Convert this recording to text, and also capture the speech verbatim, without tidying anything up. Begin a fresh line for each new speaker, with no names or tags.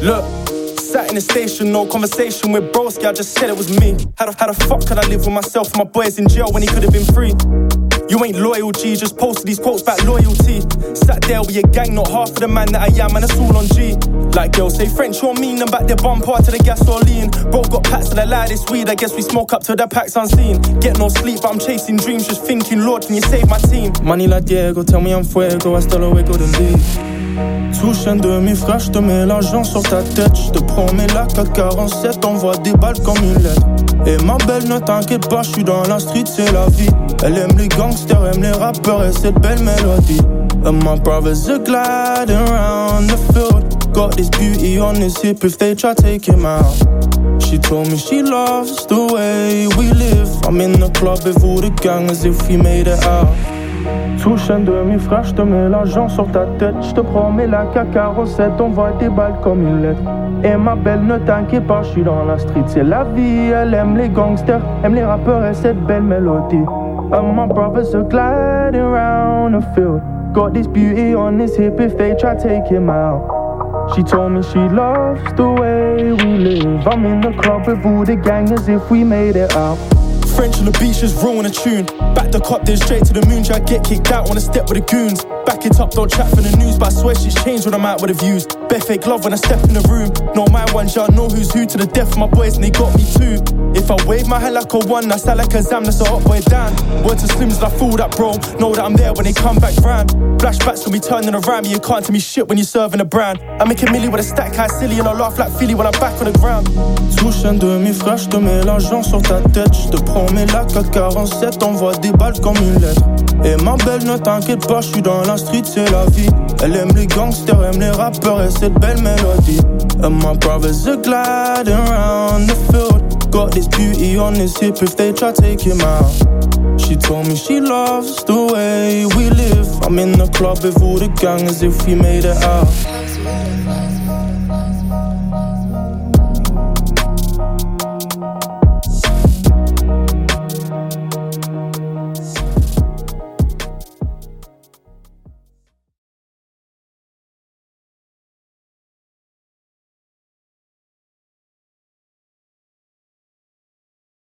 Look, sat in the station, no conversation with broski, I just said it was me. How the, how the fuck could I live with myself and my boys in jail when he could have been free? You ain't loyal, G, just posted these quotes about loyalty. Sat there with your gang, not half of the man that I am, and it's all on G. Like girls say French, you're mean, and back their bumper to the gasoline. Bro got packs of the loudest weed, I guess we smoke up till the pack's unseen. Get no sleep, but I'm chasing dreams, just thinking, Lord, can you save my team? Money la Diego, tell me I'm fuego, I still away golden leave. Touche un de mes frères, j'te mets l'argent sur ta tête. J'te promets la K quarante-sept, envoie des balles comme une lettre. Et ma belle, ne t'inquiète pas, j'suis dans la street, c'est la vie. Elle aime les gangsters, aime les rappeurs et cette belle mélodie. And my brothers are gliding around the field. Got this beauty on his hip if they try take him out. She told me she loves the way we live. I'm in the club with all the gang as if we made it out. Touche un de mes frères, j'te mets l'argent sur ta tête. J'te promets la K quarante-sept, envoie des balles comme une lettre. Et ma belle, ne t'inquiète pas, j'suis dans la street, c'est la vie. Elle aime les gangsters, aime les rappeurs et cette belle mélodie. And my brothers are gliding around the field. Got this beauty on his hip if they try take him out. She told me she loves the way we live. I'm in the club with all the gang as if we made it out. French on the beach, just rolling a tune. Back the cop, then straight to the moon. Try get kicked out, wanna step with the goons. Back it up, don't chat for the news. But I swear she's changed when I'm out with the views. Bare fake love when I step in the room. Know my ones, y'all know who's who. To the death of my boys, and they got me too. If I wave my hand like a one, I sound like a Zam, that's a hot boy down. Word to Slims and I fool that bro. Know that I'm there when they come back round. Flashbacks when we turning around me. You can't tell me shit when you're serving a brand. I make a milli with a stack high silly, and I laugh like Philly when I'm back on the ground. Touche un de mes frères, j'te mets l'argent sur ta tête. J'te promets la K quarante-sept, envoie des balles comme une lettre. Et ma belle, ne t'inquiète pas, j'suis dans la street, c'est la vie. Elle aime les gangsters, aime les rappeurs et cette belle mélodie. And my brothers are gliding around the field. Got this beauty on his hip if they try take him out. She told me she loves the way we live. I'm in the club with all the gang as if we made it out.